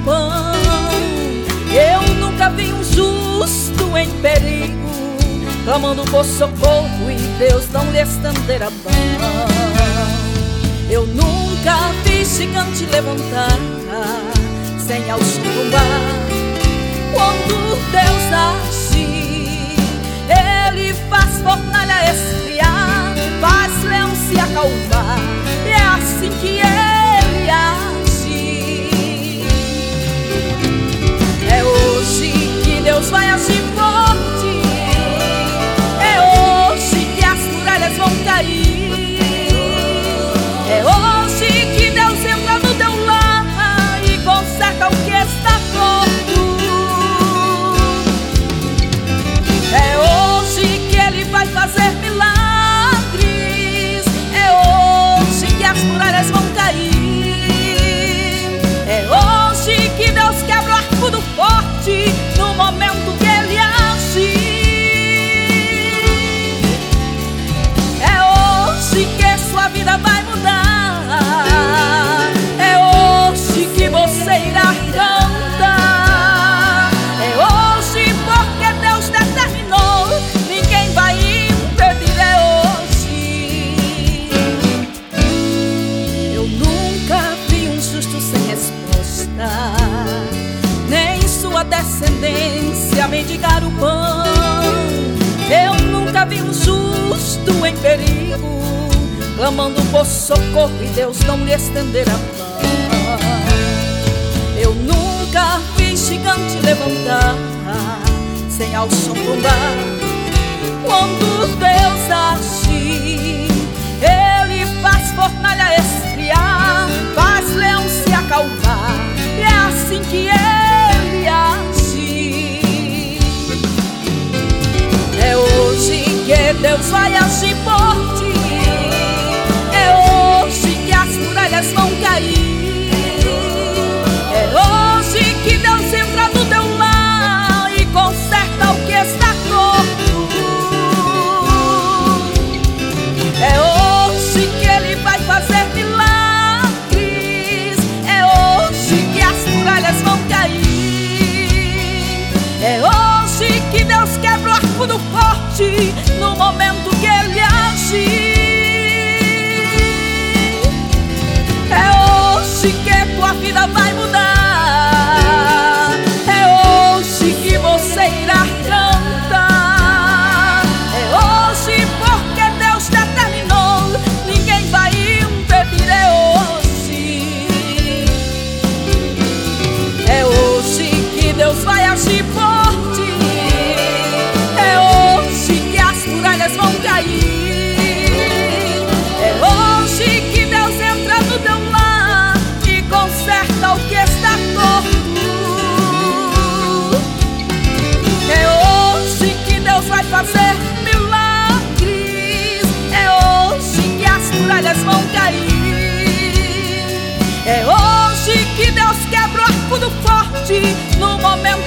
pão. Eu nunca vi um justo em perigo, clamando por socorro e Deus não lhe estender a mão. Eu nunca vi gigante levantar sem ao sucumbar. Quando Deus age, Ele faz fornalha esfriar, faz leão se acalmar. É assim que Ele age. É hoje que Deus vai agir forte, é hoje que as muralhas vão cair, é hoje que Deus entra no teu lar e conserta o que está torto. É hoje que Ele vai fazer milagres, é hoje que as muralhas vão cair, é hoje que Deus quebra o arco do forte no momento que Ele age. É hoje que sua vida vai mudar, é hoje que você irá cantar, é hoje porque Deus determinou, ninguém vai impedir, é hoje. Eu nunca vi um justo sem resposta, nem sua descendência mendigar o pão. Eu nunca vi um justo em perigo, clamando por socorro e Deus não lhe estender a mão. Eu nunca vi gigante levantar sem ao som tombar. Quando Deus age, Ele faz fornalha esfriar, faz leão se acalmar. E é assim que Ele age. É hoje que Deus vai agir forte, é hoje que as muralhas vão cair, é hoje que Deus entra no teu lar e conserta o que está torto. É hoje que Ele vai fazer milagres, é hoje que as muralhas vão cair, é hoje que Deus quebra o arco do forte no momento que Ele age. É hoje que tua vida vai mudar, é hoje que você irá cantar, é hoje porque Deus determinou, ninguém vai impedir, é hoje. É hoje que Deus vai agir forte, é hoje que as muralhas vão cair, é hoje que Deus entra no teu lar e conserta o que está torto. É hoje que Deus vai fazer milagres, é hoje que as muralhas vão cair, é hoje que Deus quebra o arco do forte no momento